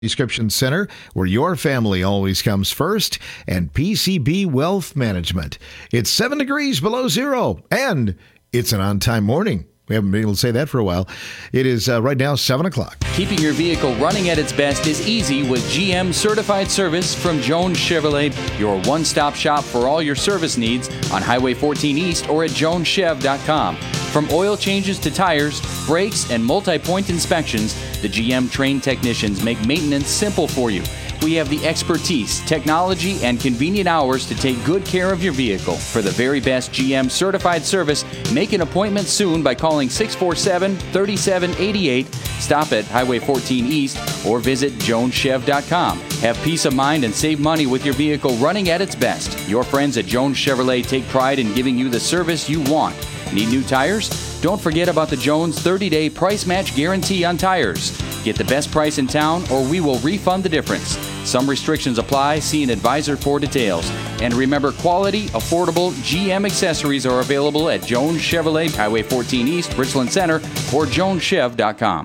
Prescription Center, where your family always comes first, and PCB Wealth Management. It's 7 degrees below zero, and it's an on-time morning. We haven't been able to say that for a while. It is right now 7 o'clock. Keeping your vehicle running at its best is easy with GM Certified Service from Jones Chevrolet, your one-stop shop for all your service needs on Highway 14 East or at joneschev.com. From oil changes to tires, brakes, and multi-point inspections, the GM trained technicians make maintenance simple for you. We have the expertise, technology, and convenient hours to take good care of your vehicle. For the very best GM certified service, make an appointment soon by calling 647-3788. Stop at Highway 14 East or visit joneschev.com. Have peace of mind and save money with your vehicle running at its best. Your friends at Jones Chevrolet take pride in giving you the service you want. Need new tires? Don't forget about the Jones 30-day price match guarantee on tires. Get the best price in town or we will refund the difference. Some restrictions apply. See an advisor for details. And remember, quality, affordable GM accessories are available at Jones Chevrolet, Highway 14 East, Richland Center, or joneschev.com.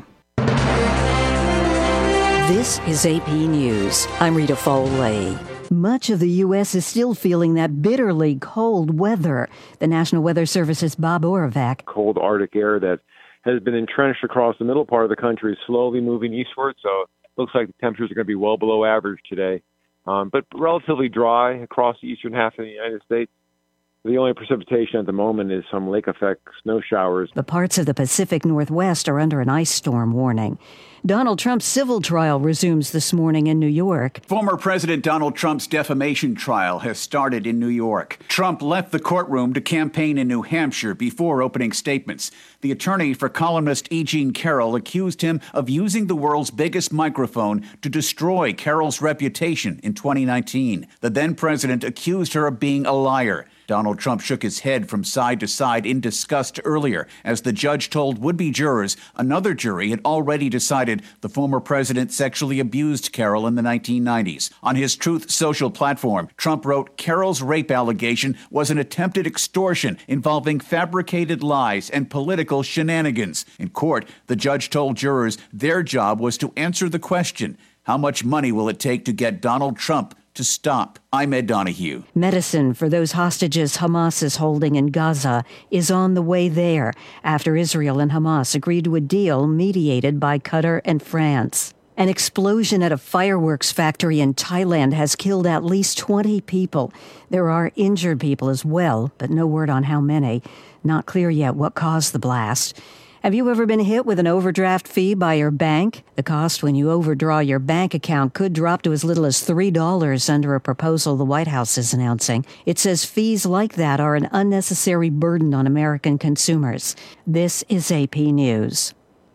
This is AP News. I'm Rita Foley. Much of the U.S. is still feeling that bitterly cold weather. The National Weather Service's Bob Oravec. Cold Arctic air that has been entrenched across the middle part of the country is slowly moving eastward, so it looks like the temperatures are going to be well below average today, but relatively dry across the eastern half of the United States. The only precipitation at the moment is some lake-effect snow showers. The parts of the Pacific Northwest are under an ice storm warning. Donald Trump's civil trial resumes this morning in New York. Former President Donald Trump's defamation trial has started in New York. Trump left the courtroom to campaign in New Hampshire before opening statements. The attorney for columnist E. Jean Carroll accused him of using the world's biggest microphone to destroy Carroll's reputation in 2019. The then president accused her of being a liar. Donald Trump shook his head from side to side in disgust earlier as the judge told would-be jurors another jury had already decided the former president sexually abused Carroll in the 1990s. On his Truth Social platform, Trump wrote Carroll's rape allegation was an attempted extortion involving fabricated lies and political shenanigans. In court, the judge told jurors their job was to answer the question, how much money will it take to get Donald Trump to stop? I'm Ed Donahue. Medicine for those hostages Hamas is holding in Gaza is on the way there after Israel and Hamas agreed to a deal mediated by Qatar and France. An explosion at a fireworks factory in Thailand has killed at least 20 people. There are injured people as well, but no word on how many. Not clear yet what caused the blast. Have you ever been hit with an overdraft fee by your bank? The cost when you overdraw your bank account could drop to as little as $3 under a proposal the White House is announcing. It says fees like that are an unnecessary burden on American consumers. This is AP News.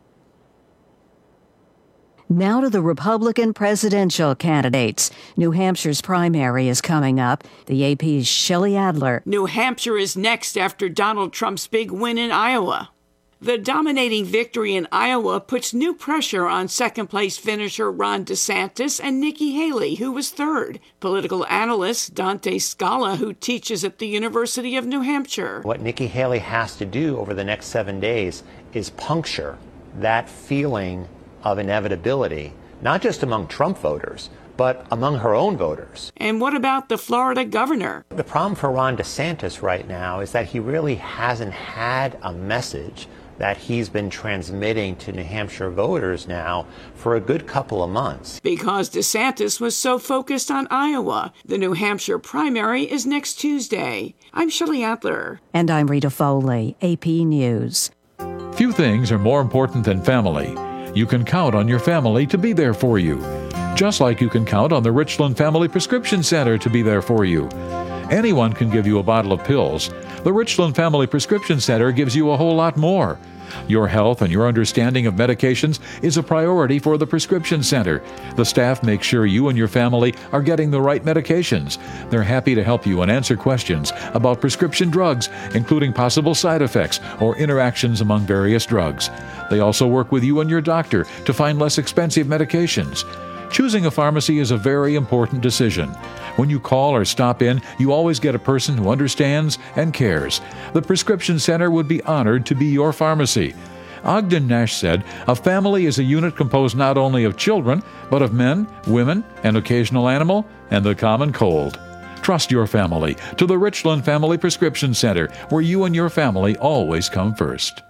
Now to the Republican presidential candidates. New Hampshire's primary is coming up. The AP's Shelley Adler. New Hampshire is next after Donald Trump's big win in Iowa. The dominating victory in Iowa puts new pressure on second-place finisher Ron DeSantis and Nikki Haley, who was third. Political analyst Dante Scala, who teaches at the University of New Hampshire. What Nikki Haley has to do over the next 7 days is puncture that feeling of inevitability, not just among Trump voters, but among her own voters. And what about the Florida governor? The problem for Ron DeSantis right now is that he really hasn't had a message that he's been transmitting to New Hampshire voters now for a good couple of months. Because DeSantis was so focused on Iowa. The New Hampshire primary is next Tuesday. I'm Shelley Adler. And I'm Rita Foley, AP News. Few things are more important than family. You can count on your family to be there for you. Just like you can count on the Richland Family Prescription Center to be there for you. Anyone can give you a bottle of pills. The Richland Family Prescription Center gives you a whole lot more. Your health and your understanding of medications is a priority for the Prescription Center. The staff makes sure you and your family are getting the right medications. They're happy to help you and answer questions about prescription drugs, including possible side effects or interactions among various drugs. They also work with you and your doctor to find less expensive medications. Choosing a pharmacy is a very important decision. When you call or stop in, you always get a person who understands and cares. The Prescription Center would be honored to be your pharmacy. Ogden Nash said, "A family is a unit composed not only of children, but of men, women, an occasional animal, and the common cold." Trust your family to the Richland Family Prescription Center, where you and your family always come first.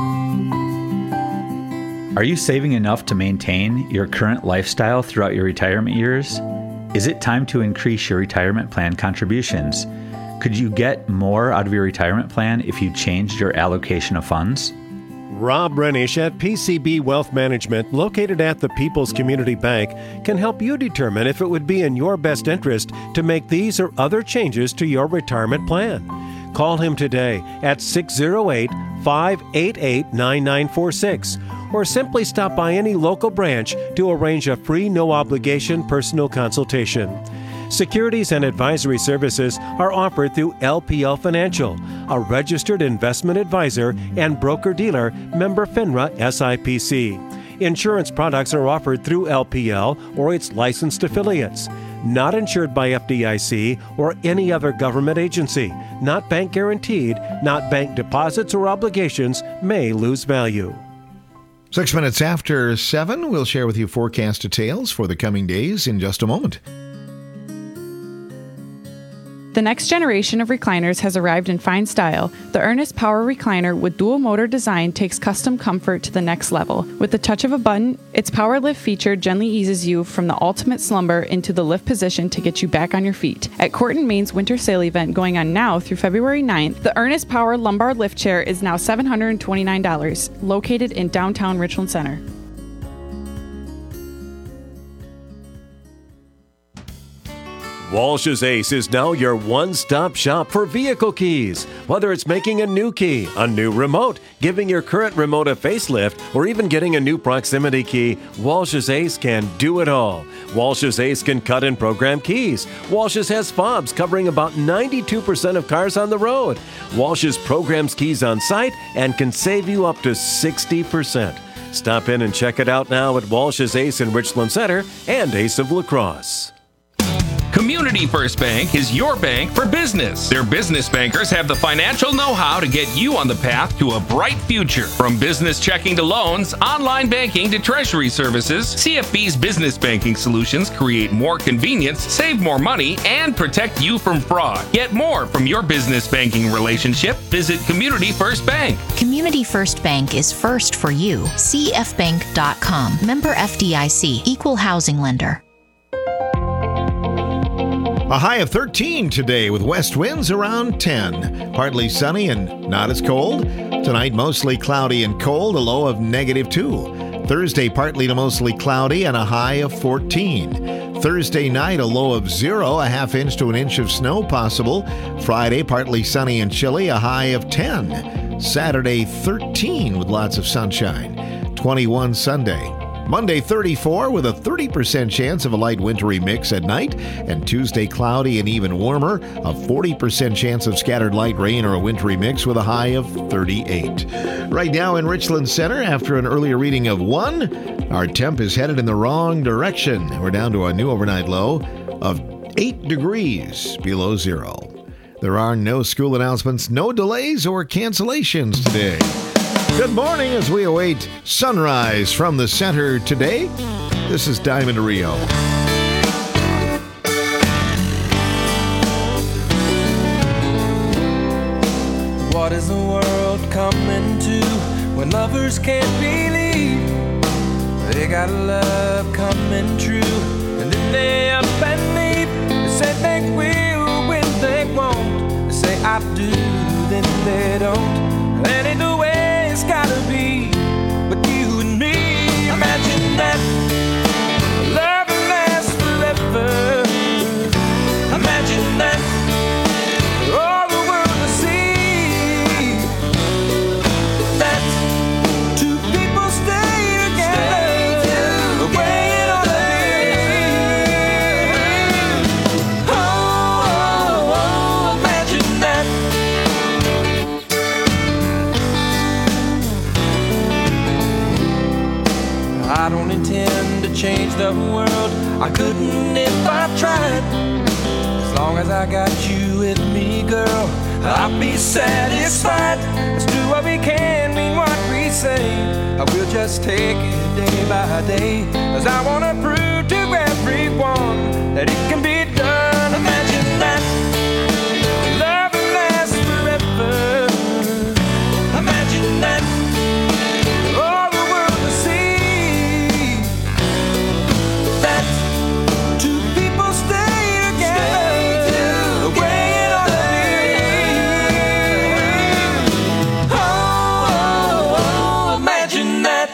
Are you saving enough to maintain your current lifestyle throughout your retirement years? Is it time to increase your retirement plan contributions? Could you get more out of your retirement plan if you changed your allocation of funds? Rob Renish at PCB Wealth Management, located at the People's Community Bank, can help you determine if it would be in your best interest to make these or other changes to your retirement plan. Call him today at 608-588-9946 or simply stop by any local branch to arrange a free, no-obligation personal consultation. Securities and advisory services are offered through LPL Financial, a registered investment advisor and broker-dealer, member FINRA SIPC. Insurance products are offered through LPL or its licensed affiliates. Not insured by FDIC or any other government agency. Not bank guaranteed. Not bank deposits or obligations may lose value. 6 minutes after 7, we'll share with you forecast details for the coming days in just a moment. The next generation of recliners has arrived in fine style. The Ernest Power Recliner with dual motor design takes custom comfort to the next level. With the touch of a button, its power lift feature gently eases you from the ultimate slumber into the lift position to get you back on your feet. At Court & Main's winter sale event going on now through February 9th, the Ernest Power Lumbar Lift Chair is now $729, located in downtown Richland Center. Walsh's Ace is now your one-stop shop for vehicle keys. Whether it's making a new key, a new remote, giving your current remote a facelift, or even getting a new proximity key, Walsh's Ace can do it all. Walsh's Ace can cut and program keys. Walsh's has fobs covering about 92% of cars on the road. Walsh's programs keys on site and can save you up to 60%. Stop in and check it out now at Walsh's Ace in Richland Center and Ace of La Crosse. Community First Bank is your bank for business. Their business bankers have the financial know-how to get you on the path to a bright future. From business checking to loans, online banking to treasury services, CFB's business banking solutions create more convenience, save more money, and protect you from fraud. Get more from your business banking relationship. Visit Community First Bank. Community First Bank is first for you. CFBank.com. Member FDIC. Equal housing lender. A high of 13 today with west winds around 10. Partly sunny and not as cold. Tonight, mostly cloudy and cold, a low of -2. Thursday, partly to mostly cloudy and a high of 14. Thursday night, a low of 0, a half inch to an inch of snow possible. Friday, partly sunny and chilly, a high of 10. Saturday, 13 with lots of sunshine. 21 Sunday. Monday, 34 with a 30% chance of a light wintry mix at night. And Tuesday, cloudy and even warmer. A 40% chance of scattered light rain or a wintry mix with a high of 38. Right now in Richland Center, after an earlier reading of 1, our temp is headed in the wrong direction. We're down to a new overnight low of 8 degrees below 0. There are no school announcements, no delays or cancellations today. Good morning as we await sunrise from the center today. This is Diamond Rio. What is the world coming to when lovers can't believe they got love coming true? And then they up and leave. They say they will when they won't. They say I do, then they don't. That ain't the way it's gotta be, but you and me. Imagine that love lasts forever. Imagine that all the world will see that two people stay together the way it ought to be. Oh, oh, oh, imagine that. I don't intend to change the world. I couldn't if I tried. As long as I got you with me, girl, I'll be satisfied. Let's do what we can, mean what we insane. I will just take it day by day, 'cause I wanna prove to everyone that it can be done. Imagine that love will last forever. Imagine that all the world will see that two people stay together the way it ought to be. Oh, imagine that.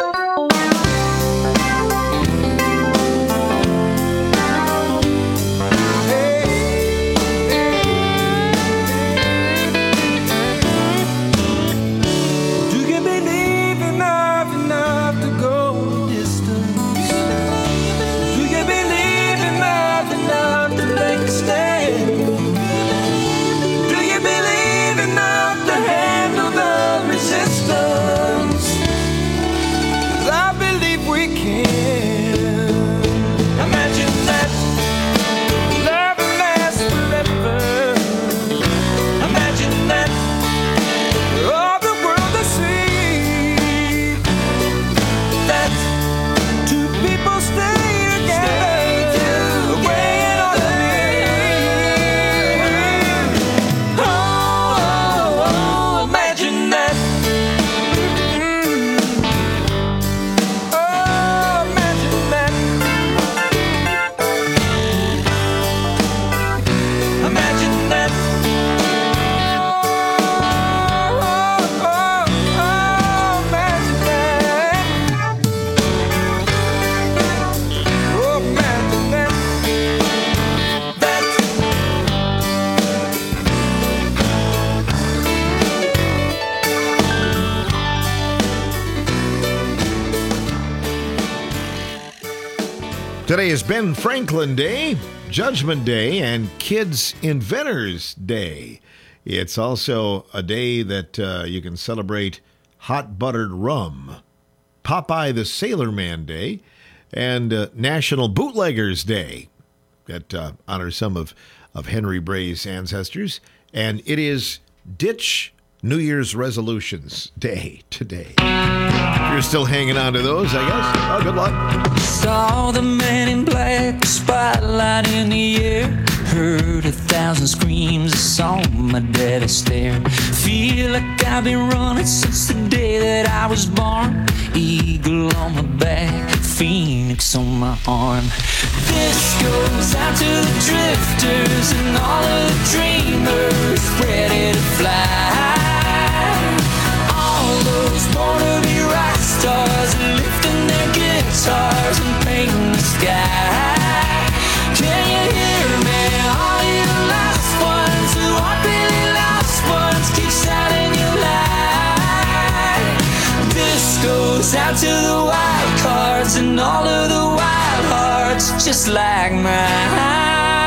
Today is Ben Franklin Day, Judgment Day, and Kids Inventors Day. It's also a day that you can celebrate hot buttered rum, Popeye the Sailor Man Day, and National Bootleggers Day that honors some of Henry Bray's ancestors. And it is Ditch New Year's Resolutions Day today. If you're still hanging on to those, I guess. Oh, good luck. Saw the man in black, spotlight in the air. Heard 1,000 screams, saw my daddy stare. Feel like I've been running since the day that I was born. Eagle on my back, phoenix on my arm. This goes out to the drifters and all of the dreamers ready to fly. All those born to be rock stars lifting their guitars and painting the sky. Can you hear me? All you lost ones who aren't really lost ones, keep shining your light. This goes out to the wild cards and all of the wild hearts just like mine.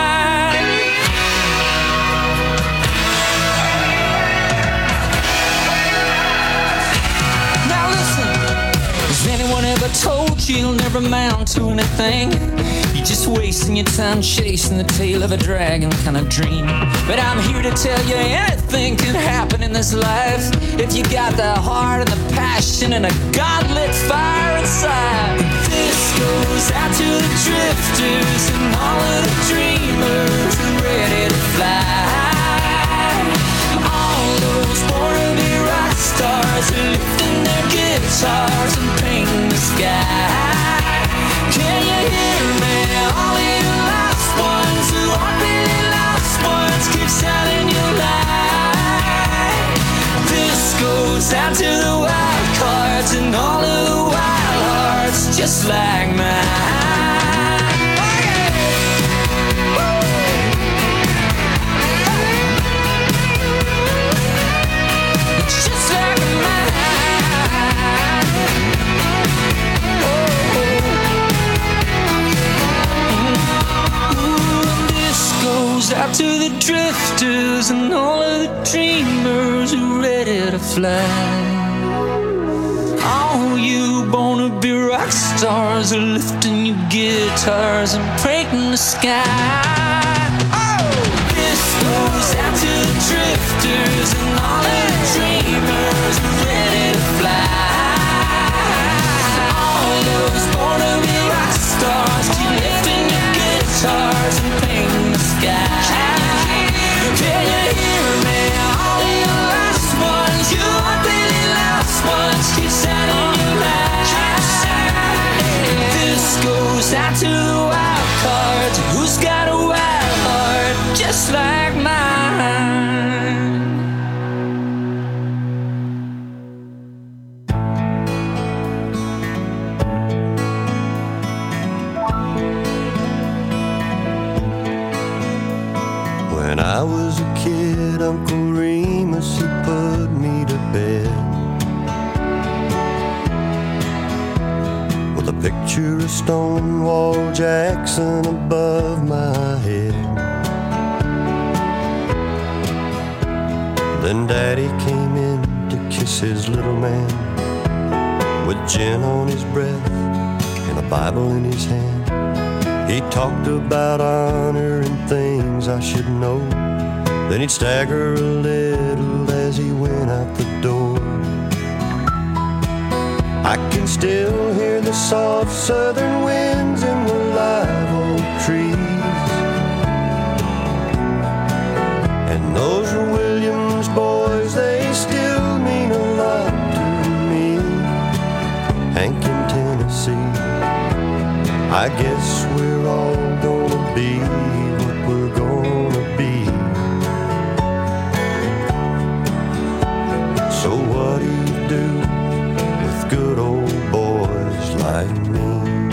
Anyone ever told you you'll never amount to anything? You're just wasting your time chasing the tail of a dragon kind of dream. But I'm here to tell you anything can happen in this life if you got the heart and the passion and a God-lit fire inside. This goes out to the drifters and all of the dreamers ready to fly. All those born-to-be rock stars are lifting their guitars and painting the sky. Can you hear me? All you lost ones who aren't really lost ones, keep shining your light. This goes out to the wild cards and all of the wild hearts just like mine. Just like mine. Goes out to the drifters and all of the dreamers who ready to fly. All you born-to-be rock stars are lifting your guitars and painting the sky. Oh! This goes out to the drifters and all of the dreamers who ready to fly. was born to be rock stars. Keep lifting your guitars and painting the sky. Can you hear me? All your last ones, you really last ones. Keep sounding your light. This goes out to the wild cards. Who's got a wild heart just like mine? When I was a kid, Uncle Remus, he put me to bed with a picture of Stonewall Jackson above my head. Then Daddy came in to kiss his little man with gin on his breath and a Bible in his hand. He talked about honor and things I should know. Then he'd stagger a little as he went out the door. I can still hear the soft southern winds in the live oak trees. And those Williams boys, they still mean a lot to me. Hank in Tennessee, I guess we're all gonna be what we're gonna be. So what do you do with good old boys like me?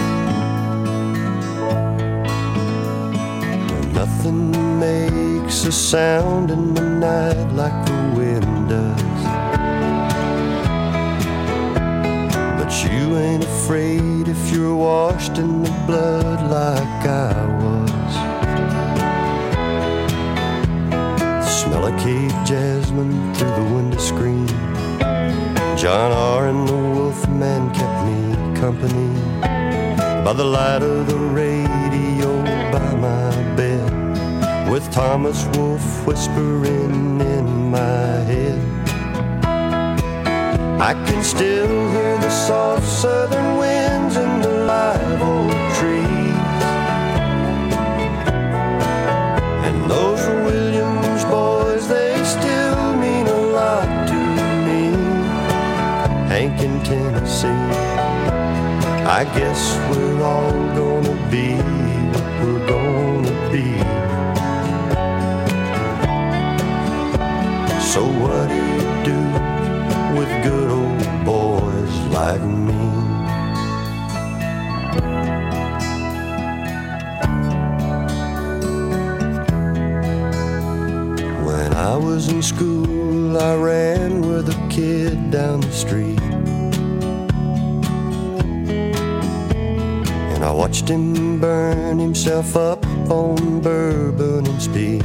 When nothing makes a sound in the night like the wind does, but you ain't afraid if you're washed in the blood like I was. The smell of cave jasmine through the window screen, John R. and the Wolfman kept me company. By the light of the radio by my bed, with Thomas Wolfe whispering in my head. I can still hear the soft southern winds in the live oak trees. And those Williams boys, they still mean a lot to me. Hank in Tennessee, I guess we're all gonna be what we're gonna be. So what do you do with good old boys like me? When I was in school, I ran with a kid down the street, and I watched him burn himself up on bourbon and speed.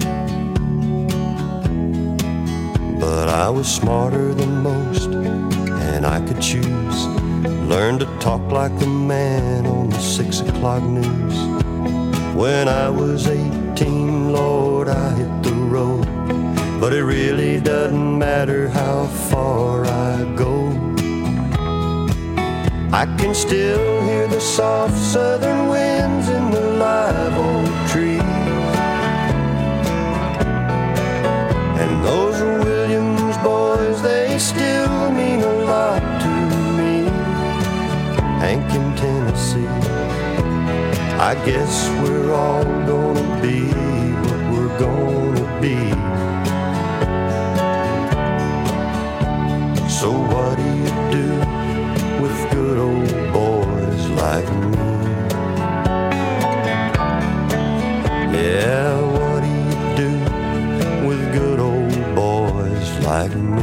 But I was smarter than most, and I could choose. Learn to talk like the man on the 6 o'clock news. When I was 18, Lord, I hit the road. But it really doesn't matter how far I go. I can still hear the soft southern winds in the live oak trees. And those Williams boys, they still mean a lot to me. Hank in Tennessee, I guess we're all gonna be what we're gonna be. So what do you do with good old boys like me? Yeah, what do you do with good old boys like me?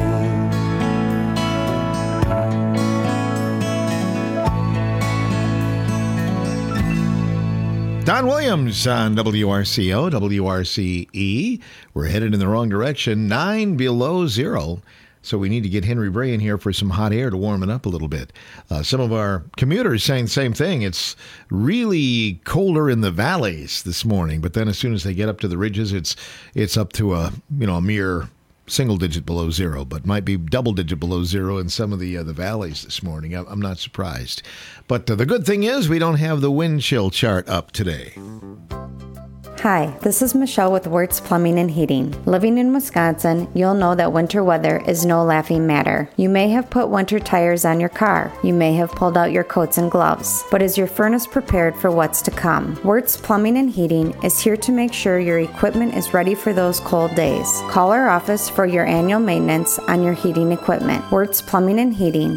Don Williams on WRCO, WRCE. We're headed in the wrong direction, 9 below zero. So we need to get Henry Bray in here for some hot air to warm it up a little bit. Some of our commuters saying the same thing. It's really colder in the valleys this morning, but then as soon as they get up to the ridges, it's up to a mere single digit below zero, but might be double digit below zero in some of the valleys this morning. I'm not surprised. But the good thing is we don't have the wind chill chart up today. Hi, this is Michelle with Wirtz Plumbing and Heating. Living in Wisconsin, you'll know that winter weather is no laughing matter. You may have put winter tires on your car. You may have pulled out your coats and gloves. But is your furnace prepared for what's to come? Wirtz Plumbing and Heating is here to make sure your equipment is ready for those cold days. Call our office for your annual maintenance on your heating equipment. Wirtz Plumbing and Heating,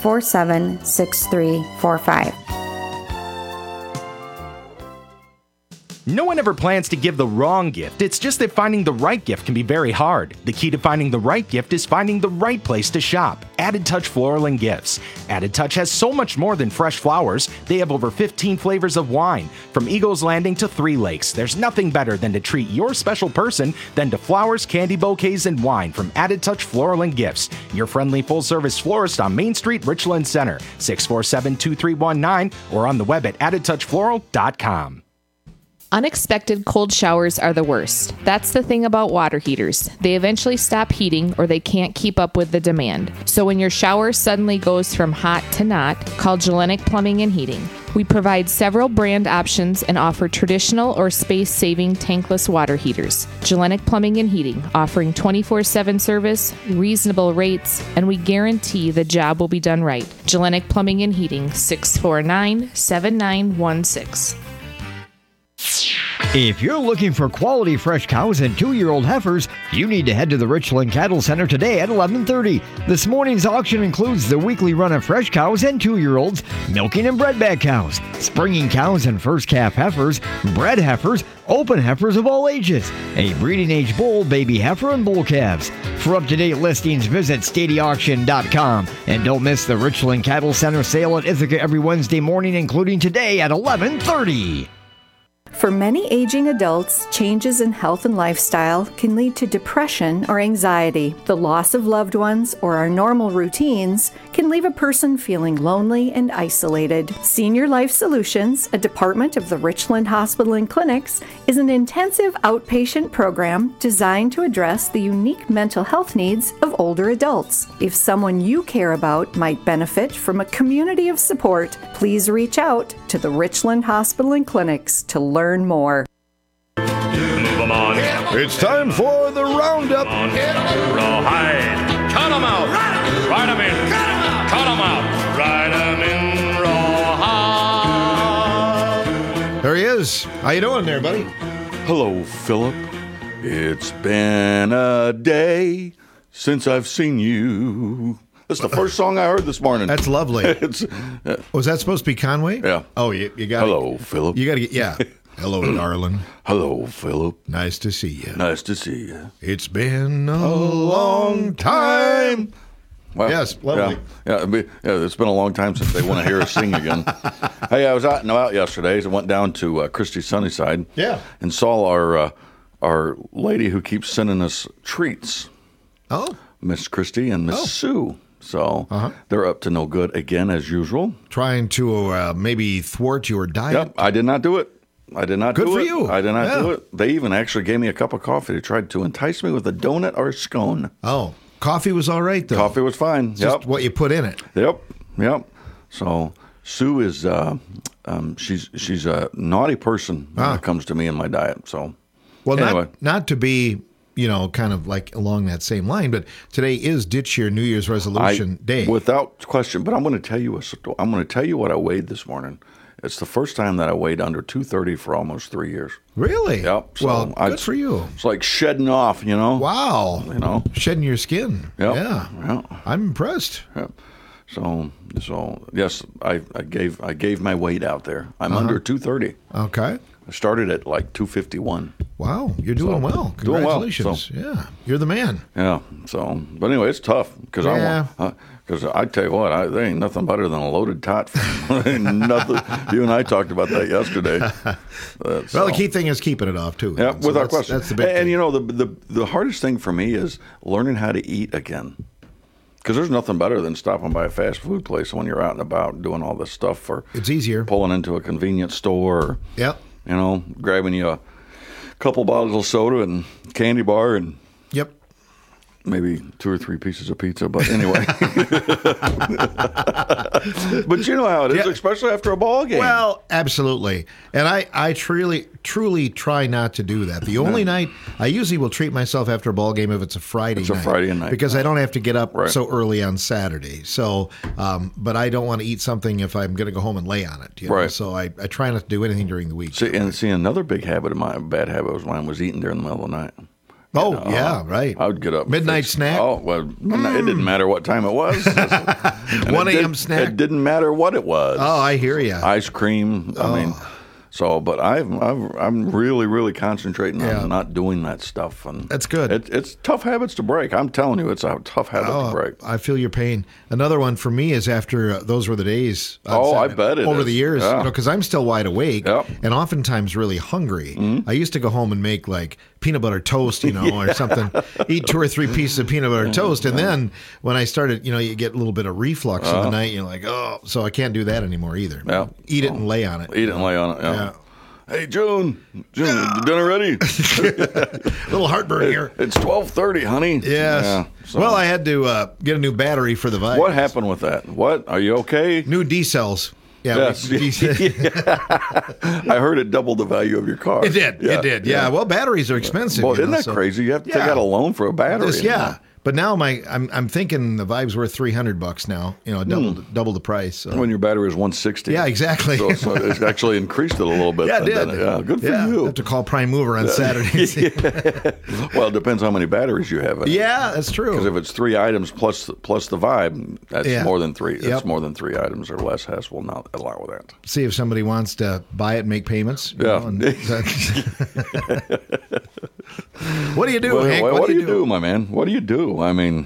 647-6345. No one ever plans to give the wrong gift. It's just that finding the right gift can be very hard. The key to finding the right gift is finding the right place to shop. Added Touch Floral and Gifts. Added Touch has so much more than fresh flowers. They have over 15 flavors of wine, from Eagles Landing to Three Lakes. There's nothing better than to treat your special person than to flowers, candy bouquets, and wine from Added Touch Floral and Gifts. Your friendly full-service florist on Main Street, Richland Center, 647-2319, or on the web at addedtouchfloral.com. Unexpected cold showers are the worst. That's the thing about water heaters. They eventually stop heating or they can't keep up with the demand. So when your shower suddenly goes from hot to not, call Gellenic Plumbing and Heating. We provide several brand options and offer traditional or space-saving tankless water heaters. Gellenic Plumbing and Heating, offering 24/7 service, reasonable rates, and we guarantee the job will be done right. Gellenic Plumbing and Heating, 649-7916. If you're looking for quality fresh cows and 2-year-old heifers, you need to head to the Richland Cattle Center today at 11:30. This morning's auction includes the weekly run of fresh cows and 2-year-olds, milking and bred-back cows, springing cows and first calf heifers, bred heifers, open heifers of all ages, a breeding age bull, baby heifer, and bull calves. For up-to-date listings, visit StadyAuction.com. And don't miss the Richland Cattle Center sale at Ithaca every Wednesday morning, including today at 11:30. For many aging adults, changes in health and lifestyle can lead to depression or anxiety. The loss of loved ones or our normal routines can leave a person feeling lonely and isolated. Senior Life Solutions, a department of the Richland Hospital and Clinics, is an intensive outpatient program designed to address the unique mental health needs of older adults. If someone you care about might benefit from a community of support, please reach out to the Richland Hospital and Clinics to learn more. It's time for the Roundup. Rawhide. Cut 'em out. Ride 'em in. Cut 'em out. Ride 'em in rawhide. There he is. How you doing there, buddy? Hello, Philip. It's been a day since I've seen you. That's the first song I heard this morning. That's lovely. Was that supposed to be Conway? Yeah. Oh, you got. Hello, Philip. You got to get. Yeah. Hello, darling. Hello, Philip. Nice to see you. Nice to see you. It's been a long time. Well, yes, lovely. Yeah, it's been a long time since they want to hear us sing again. Hey, I was out and about yesterday. So I went down to Christie Sunnyside. Yeah. And saw our lady who keeps sending us treats. Oh. Miss Christie and Miss Sue. So they're up to no good again, as usual. Trying to maybe thwart your diet. Yep, I did not do it. I did not do it. Good for you. I did not do it. They even actually gave me a cup of coffee. They tried to entice me with a donut or a scone. Oh, coffee was all right, though. Coffee was fine. Just what you put in it. Yep. So Sue is she's a naughty person when it comes to me and my diet. So, well, anyway. not to be, kind of like along that same line, but today is Ditch Your New Year's Resolution Day. Without question. But I'm going to tell you I'm going to tell you what I weighed this morning. It's the first time that I weighed under 230 for almost 3 years. Really? Yep. So well, good for you. It's like shedding off, Wow. Shedding your skin. Yep. Yeah. I'm impressed. Yep. So yes, I gave my weight out there. I'm under 230. Okay. I started at like 251. Wow, you're doing well. Congratulations. Doing well. Yeah, you're the man. Yeah. So, but anyway, it's tough because I tell you what, there ain't nothing better than a loaded tot. Nothing. You and I talked about that yesterday. Well, the key thing is keeping it off too. Yeah, without question. That's the big thing. And the hardest thing for me is learning how to eat again. Because there's nothing better than stopping by a fast food place when you're out and about doing all this stuff. It's easier. Pulling into a convenience store. Yep. Grabbing you a couple bottles of soda and candy bar and. Yep. maybe 2 or 3 pieces of pizza, but anyway. But you know how it is, especially after a ball game. Well, absolutely. And I truly try not to do that. The only night I usually will treat myself after a ball game if it's a Friday night. It's a Friday night. Because I don't have to get up so early on Saturday. So, but I don't want to eat something if I'm going to go home and lay on it. You know? Right. So I try not to do anything during the week. See, another big habit of mine, bad habit of mine, was eating during the middle of the night. Oh, yeah, right. I would get up. Midnight snack? Oh, well, it didn't matter what time it was. 1 a.m. snack? It didn't matter what it was. Oh, I hear you. Ice cream. I mean, but I'm really, really concentrating on not doing that stuff. And that's good. It's tough habits to break. I'm telling you, it's a tough habit to break. I feel your pain. Another one for me is after those were the days. I bet it over is. the years, because I'm still wide awake Yep. and oftentimes really hungry. Mm-hmm. I used to go home and make like peanut butter toast, or something. Eat 2 or 3 pieces of peanut butter toast, and then when I started, you get a little bit of reflux in the night. You're like, so I can't do that anymore either. Yeah. Eat it and lay on it. Eat it and lay on it. Yeah. Hey, June, dinner ready? Little heartburn here. It's 12:30, honey. Yes. Yeah, Well, I had to get a new battery for the Vibe. What happened with that? What? Are you okay? New D cells. Yeah, yes. I heard it doubled the value of your car. It did. Yeah. It did. Yeah. Well, batteries are expensive. Well, isn't that crazy? You have to take out a loan for a battery. But now I'm thinking the Vibe's worth $300 now. Double the price. So. When your battery is 160. Yeah, exactly. So it's actually increased it a little bit. Yeah, it did. Yeah, good for you. I have to call Prime Mover on Saturdays. Well, it depends how many batteries you have. Yeah, that's true. Because if it's 3 items plus the Vibe, that's more than 3. That's more than 3 items or less. Hess will not allow that. See if somebody wants to buy it and make payments. What do you do, Hank? What do you do, my man? What do you do? I mean,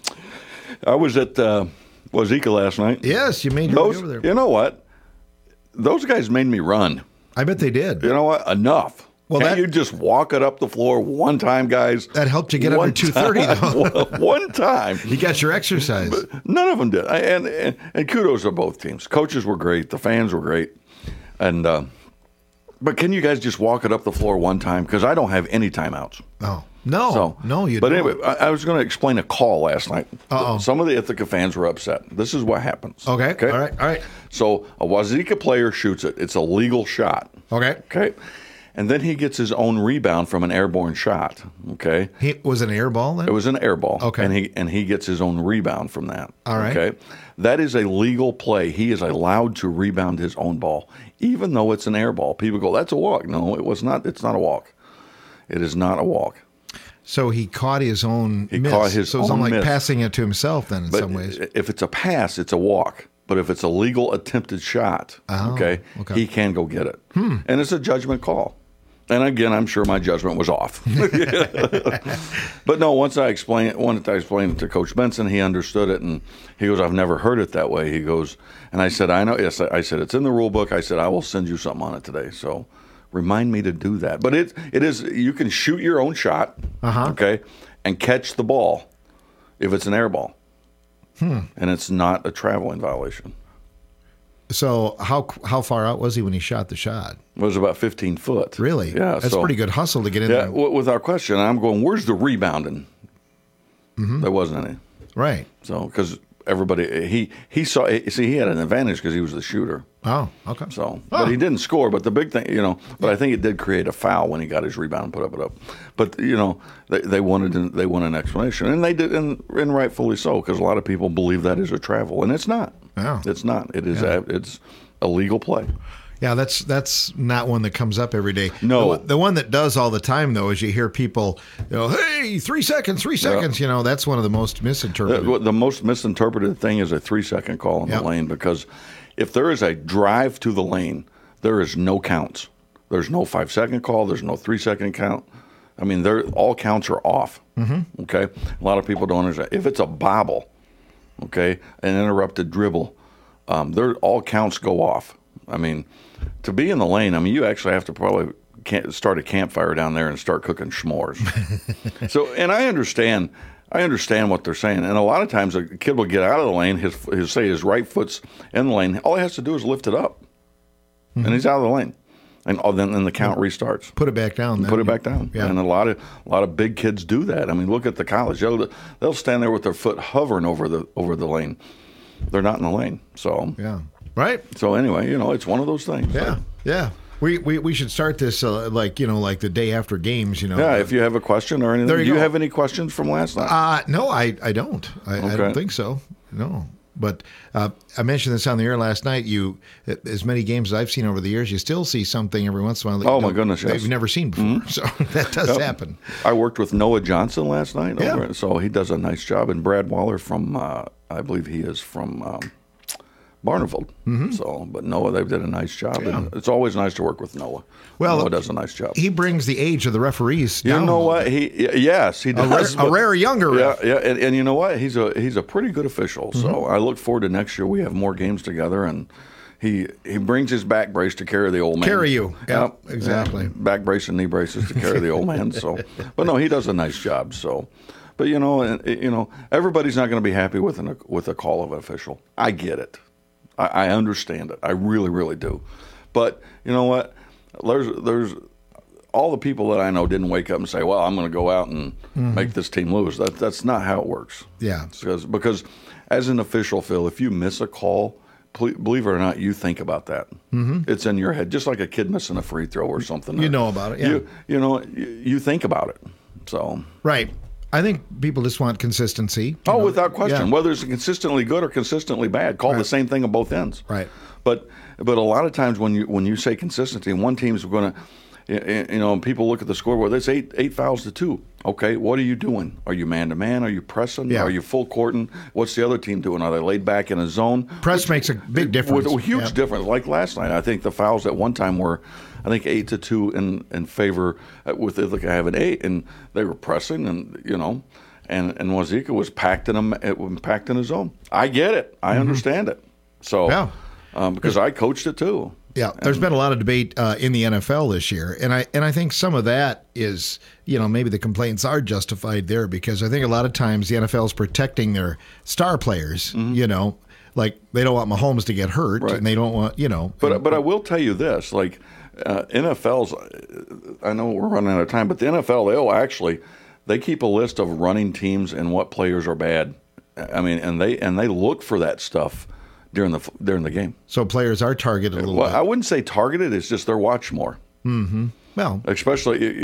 I was at Wazeeka last night. Yes, you made your way over there. You know what? Those guys made me run. I bet they did. You know what? Enough. Well, Can't you just walk it up the floor one time, guys? That helped you get under 230, though. One time. You got your exercise. But none of them did. And kudos to both teams. Coaches were great. The fans were great. And but can you guys just walk it up the floor one time? Because I don't have any timeouts. Oh. No, you but don't. Anyway, I was going to explain a call last night. Uh-oh. Some of the Ithaca fans were upset. This is what happens. Okay. All right. So a Wazeeka player shoots it. It's a legal shot. Okay. And then he gets his own rebound from an airborne shot. Okay. Was it an air ball then? It was an air ball. Okay. And he gets his own rebound from that. All right. Okay. That is a legal play. He is allowed to rebound his own ball, even though it's an air ball. People go, "That's a walk." No, it was not. It's not a walk. It is not a walk. So he caught his own miss. Caught his so it's own like miss. passing it to himself then in some ways. If it's a pass, it's a walk. But if it's a legal attempted shot, he can go get it. And it's a judgment call. And again, I'm sure my judgment was off. But no, once I explained it to Coach Benson, he understood it, and he goes, "I've never heard it that way." He goes, and I said, "I know." Yes, I said, "It's in the rule book." I said, "I will send you something on it today." So remind me to do that. But it is, you can shoot your own shot, okay, and catch the ball if it's an air ball. And it's not a traveling violation. So how far out was he when he shot the shot? It was about 15 foot. Really? Yeah. That's pretty good hustle to get in there. Yeah, without question. I'm going, where's the rebounding? There wasn't any. Right. So, because everybody, he saw, see, he had an advantage because he was the shooter. Oh, okay. So, but he didn't score. But the big thing, but I think it did create a foul when he got his rebound and put it up. But, they wanted an explanation. And they did, and rightfully so, because a lot of people believe that is a travel. And it's not. Yeah. It's not. It is. It's a legal play. Yeah, that's not one that comes up every day. No. The one that does all the time, though, is you hear people, hey, 3 seconds. Yeah. That's one of the most misinterpreted. The most misinterpreted thing is a 3-second call in the lane, because if there is a drive to the lane, there is no counts. There's no 5-second call. There's no 3-second count. I mean, all counts are off. Okay? A lot of people don't understand. If it's a bobble, okay, an interrupted dribble, all counts go off. I mean, to be in the lane, you actually have to probably start a campfire down there and start cooking s'mores. So, and I understand what they're saying. And a lot of times a kid will get out of the lane, his right foot's in the lane. All he has to do is lift it up, and he's out of the lane. And then the count restarts. Put it back down. Put it back down. Yeah. And a lot of big kids do that. I mean, look at the college. They'll stand there with their foot hovering over the lane. They're not in the lane. So yeah, right. So anyway, it's one of those things. Yeah, yeah. We should start this like the day after games. Yeah. If you have a question or anything, do you have any questions from last night? No, I don't. I don't think so. No. But I mentioned this on the air last night. As many games as I've seen over the years, you still see something every once in a while. Oh my goodness! They've never seen before. Mm-hmm. So that does happen. I worked with Noah Johnson last night. So he does a nice job, and Brad Waller from I believe he is from Barneveld. Mm-hmm. So, but Noah, they did a nice job, and it's always nice to work with Noah. Well, Noah does a nice job. He brings the age of the referees down. You know what? He does. A rare younger ref. Yeah, and you know what? He's a pretty good official. Mm-hmm. So I look forward to next year. We have more games together, and he brings his back brace to carry the old man. Carry you. Yeah, exactly. Back brace and knee braces to carry the old man. So, but no, he does a nice job. So. But everybody's not going to be happy with a call of an official. I get it. I understand it. I really, really do. But you know what? There's all the people that I know didn't wake up and say, "Well, I'm going to go out and make this team lose." That's not how it works. Yeah. Because as an official, Phil, if you miss a call, believe it or not, you think about that. Mm-hmm. It's in your head, just like a kid missing a free throw or something. You know about it. Yeah. You think about it. So right. I think people just want consistency. Without question. Yeah. Whether it's consistently good or consistently bad, call the same thing on both ends. Right. But a lot of times when you say consistency, one team's going to, people look at the scoreboard. It's eight fouls to 2. Okay, what are you doing? Are you man to man? Are you pressing? Yeah. Are you full courting? What's the other team doing? Are they laid back in a zone? Press makes a big difference. With a huge difference. Like last night, I think the fouls at one time were, 8-2 in favor with Ithaca having 8, and they were pressing, and and Wazeeka was packed in his zone. I get it. I understand it. So because I coached it too. Yeah, there's been a lot of debate in the NFL this year, and I think some of that is, maybe the complaints are justified there, because I think a lot of times the NFL is protecting their star players. Mm-hmm. Like they don't want Mahomes to get hurt, and they don't want But I will tell you this, like NFL's. I know we're running out of time, but the NFL they keep a list of running teams and what players are bad. I mean, and they look for that stuff during the game. So players are targeted a little bit. I wouldn't say targeted. It's just they're watched more. Mm-hmm. Well, especially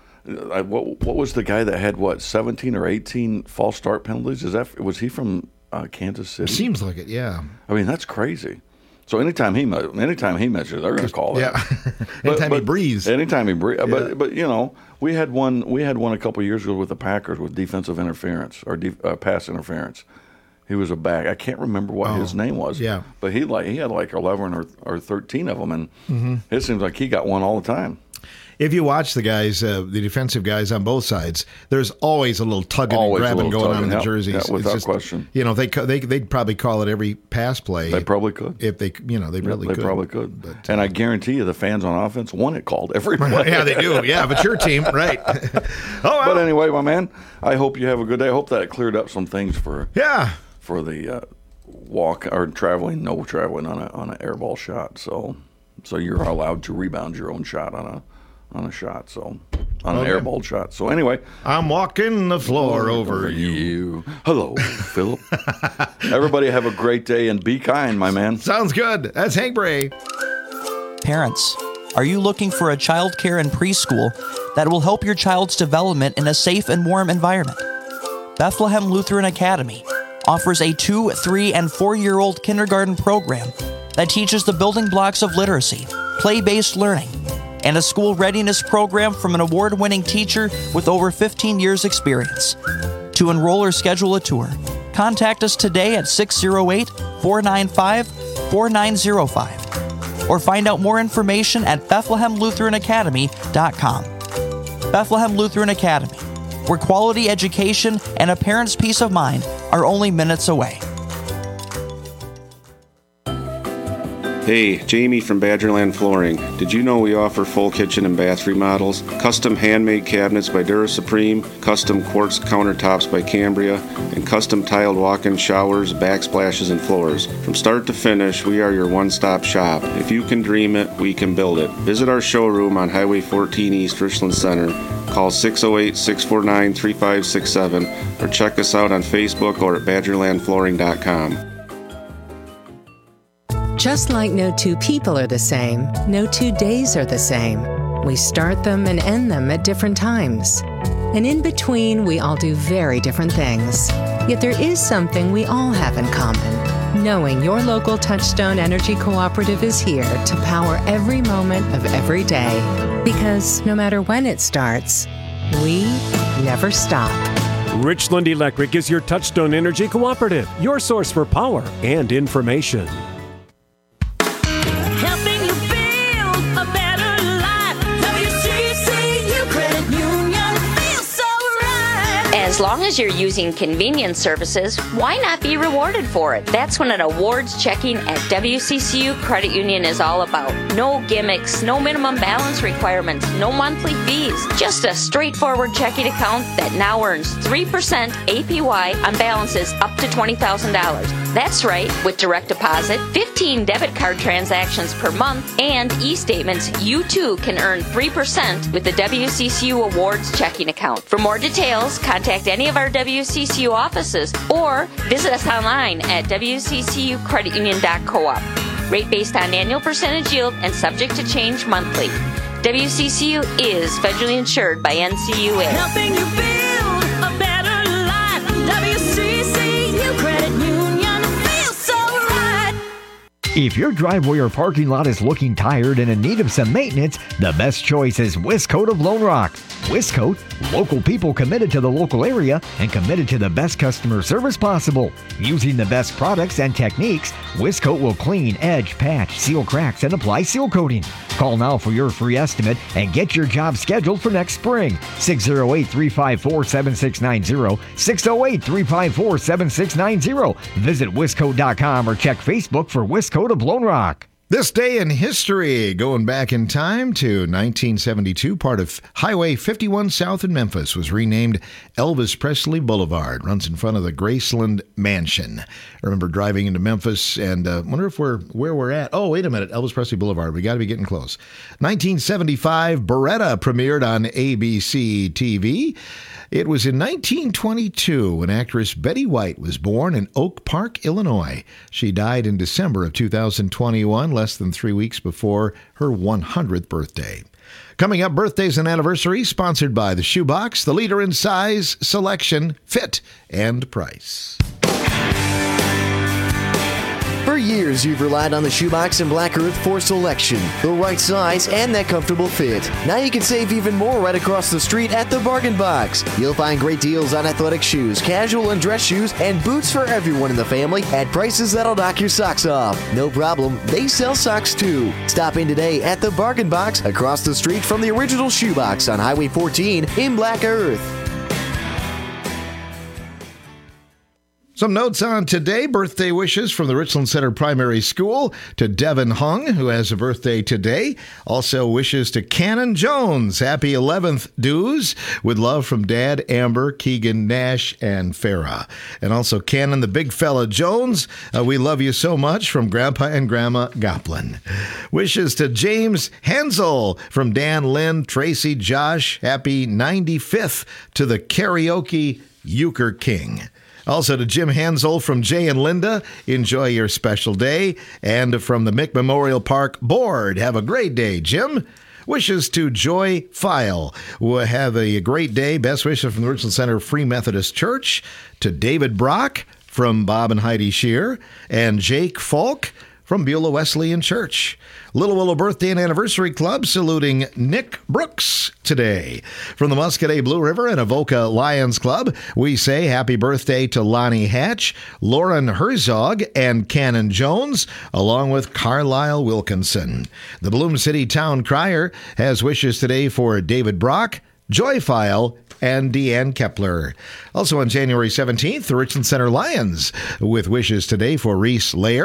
what was the guy that had 17 or 18 false start penalties? Was he from Kansas City? Seems like it. Yeah. I mean, that's crazy. So anytime he measures, they're going to call that. Yeah. Anytime he breathes. Anytime he breathes. Yeah. But we had one a couple of years ago with the Packers with defensive interference or pass interference. He was a back. I can't remember what his name was. Yeah. But he had 11 or 13 of them, and it seems like he got one all the time. If you watch the guys, the defensive guys on both sides, there's always a little tugging and grabbing going on in the jerseys. Yeah, without question. They'd probably call it every pass play. They probably could. If they, they really could. They probably could. But, and I guarantee you, the fans on offense want it called every play. Yeah, they do. Yeah, but your team, right? But anyway, my man, I hope you have a good day. I hope that it cleared up some things for the walk or traveling on an airball shot. So you're allowed to rebound your own shot on a shot. So on an airball shot. So anyway, I'm walking the floor over you. Hello, Philip. Everybody have a great day and be kind, my man. Sounds good. That's Hank Bray. Parents, are you looking for a child care and preschool that will help your child's development in a safe and warm environment? Bethlehem Lutheran Academy offers a 2-, 3-, and 4-year-old kindergarten program that teaches the building blocks of literacy, play-based learning, and a school readiness program from an award-winning teacher with over 15 years' experience. To enroll or schedule a tour, contact us today at 608-495-4905 or find out more information at BethlehemLutheranAcademy.com. Bethlehem Lutheran Academy, where quality education and a parent's peace of mind are only minutes away. Hey, Jamie from Badgerland Flooring. Did you know we offer full kitchen and bath remodels, custom handmade cabinets by Dura Supreme, custom quartz countertops by Cambria, and custom tiled walk-in showers, backsplashes, and floors? From start to finish, we are your one-stop shop. If you can dream it, we can build it. Visit our showroom on Highway 14 East, Richland Center. Call 608-649-3567 or check us out on Facebook or at badgerlandflooring.com. Just like no two people are the same, no 2 days are the same. We start them and end them at different times. And in between, we all do very different things. Yet there is something we all have in common. Knowing your local Touchstone Energy Cooperative is here to power every moment of every day. Because no matter when it starts, we never stop. Richland Electric is your Touchstone Energy Cooperative, your source for power and information. Helping you build a better life. WCCU Credit Union feels so right. As long as you're using convenience services, why not be rewarded for it? That's what an awards checking at WCCU Credit Union is all about. No gimmicks, no minimum balance requirements, no monthly fees. Just a straightforward checking account that now earns 3% APY on balances up to $20,000. That's right, with direct deposit, 15 debit card transactions per month, and e-statements, you too can earn 3% with the WCCU Awards checking account. For more details, contact any of our WCCU offices or visit us online at wccucreditunion.coop. Rate based on annual percentage yield and subject to change monthly. WCCU is federally insured by NCUA. Helping you build a better life. WCCU Credit Union feels so right. If your driveway or parking lot is looking tired and in need of some maintenance, the best choice is Wiscoat of Lone Rock. Wiscoat, local people committed to the local area and committed to the best customer service possible. Using the best products and techniques, Wiscoat will clean, edge, patch, seal cracks, and apply seal coating. Call now for your free estimate and get your job scheduled for next spring. 608-354-7690, 608-354-7690. Visit Wiscoat.com or check Facebook for Wiscoat of Lone Rock. This day in history, going back in time to 1972, part of Highway 51 South in Memphis was renamed Elvis Presley Boulevard. Runs in front of the Graceland Mansion. I remember driving into Memphis and wonder if where we're at. Oh, wait a minute, Elvis Presley Boulevard. We got to be getting close. 1975, Beretta premiered on ABC TV. It was in 1922 when actress Betty White was born in Oak Park, Illinois. She died in December of 2021, less than 3 weeks before her 100th birthday. Coming up, birthdays and anniversaries, sponsored by the Shoebox, the leader in size, selection, fit, and price. For years, you've relied on the Shoebox and Black Earth for selection, the right size, and that comfortable fit. Now you can save even more right across the street at the Bargain Box. You'll find great deals on athletic shoes, casual and dress shoes, and boots for everyone in the family at prices that'll knock your socks off. No problem, they sell socks too. Stop in today at the Bargain Box across the street from the original Shoebox on Highway 14 in Black Earth. Some notes on today. Birthday wishes from the Richland Center Primary School to Devin Hung, who has a birthday today. Also wishes to Cannon Jones. Happy 11th dues. With love from Dad, Amber, Keegan, Nash, and Farah. And also Cannon, the big fella Jones. We love you so much from Grandpa and Grandma Goplin. Wishes to James Hensel from Dan, Lynn, Tracy, Josh. Happy 95th to the karaoke Euchre King. Also to Jim Hansel from Jay and Linda, enjoy your special day. And from the Mick Memorial Park Board, have a great day, Jim. Wishes to Joy File. We'll have a great day. Best wishes from the Richland Center Free Methodist Church. To David Brock from Bob and Heidi Shear. And Jake Falk from Beulah Wesleyan Church. Little Willow Birthday and Anniversary Club saluting Nick Brooks today. From the Muscadet Blue River and Avoca Lions Club, we say happy birthday to Lonnie Hatch, Lauren Herzog, and Cannon Jones, along with Carlisle Wilkinson. The Bloom City Town Crier has wishes today for David Brock, Joy File, and Deanne Kepler. Also on January 17th, the Richland Center Lions with wishes today for Reese Lair,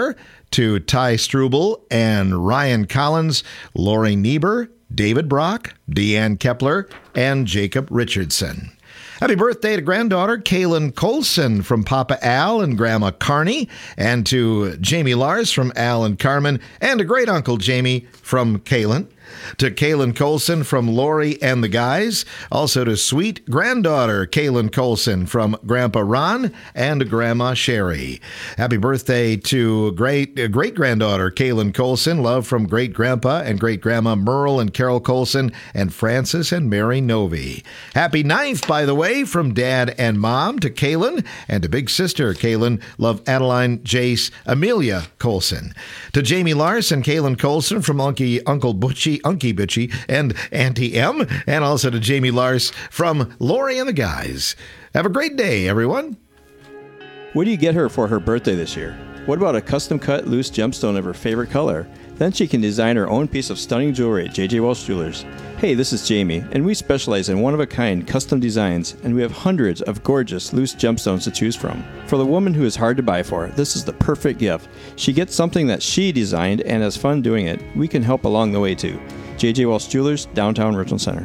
to Ty Struble and Ryan Collins, Lori Niebuhr, David Brock, Deanne Kepler, and Jacob Richardson. Happy birthday to granddaughter Kaylin Colson from Papa Al and Grandma Carney, and to Jamie Lars from Al and Carmen, and to great Uncle Jamie from Kaylin. To Kaylin Colson from Lori and the guys. Also to sweet granddaughter Kaylin Colson from Grandpa Ron and Grandma Sherry. Happy birthday to great-granddaughter Kaylin Colson. Love from great-grandpa and great-grandma Merle and Carol Colson and Francis and Mary Novi. Happy 9th, by the way, from Dad and Mom to Kaylin, and to big sister Kaylin. Love Adeline, Jace, Amelia Colson. To Jamie Larson, Kaylin Colson from Uncle Butchie, Unky Bitchy, and Auntie M, and also to Jamie Lars from Lori and the guys. Have a great day, everyone. What do you get her for her birthday this year? What about a custom-cut loose gemstone of her favorite color? Then she can design her own piece of stunning jewelry at J.J. Welch Jewelers. Hey, this is Jamie, and we specialize in one-of-a-kind custom designs, and we have hundreds of gorgeous loose gemstones to choose from. For the woman who is hard to buy for, this is the perfect gift. She gets something that she designed and has fun doing it. We can help along the way, too. J.J. Welch Jewelers, downtown Richland Center.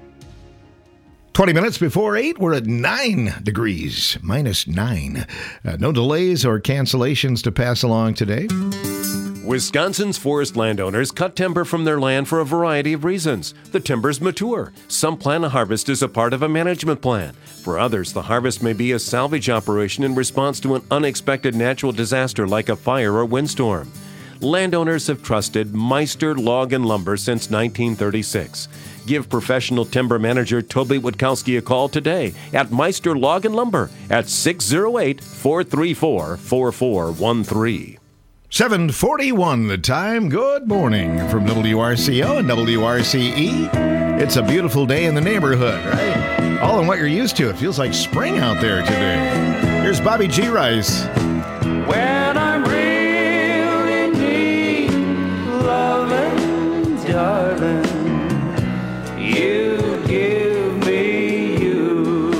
20 minutes before 8, we're at 9 degrees, -9. No delays or cancellations to pass along today. Wisconsin's forest landowners cut timber from their land for a variety of reasons. The timbers mature. Some plan a harvest as a part of a management plan. For others, the harvest may be a salvage operation in response to an unexpected natural disaster like a fire or windstorm. Landowners have trusted Meister Log and Lumber since 1936. Give professional timber manager Toby Witkowski a call today at Meister Log and Lumber at 608-434-4413. 7:41 the time. Good morning from WRCO and WRCE. It's a beautiful day in the neighborhood, right? All in what you're used to. It feels like spring out there today. Here's Bobby G. Rice. When I'm really need loving, darling, you give me you.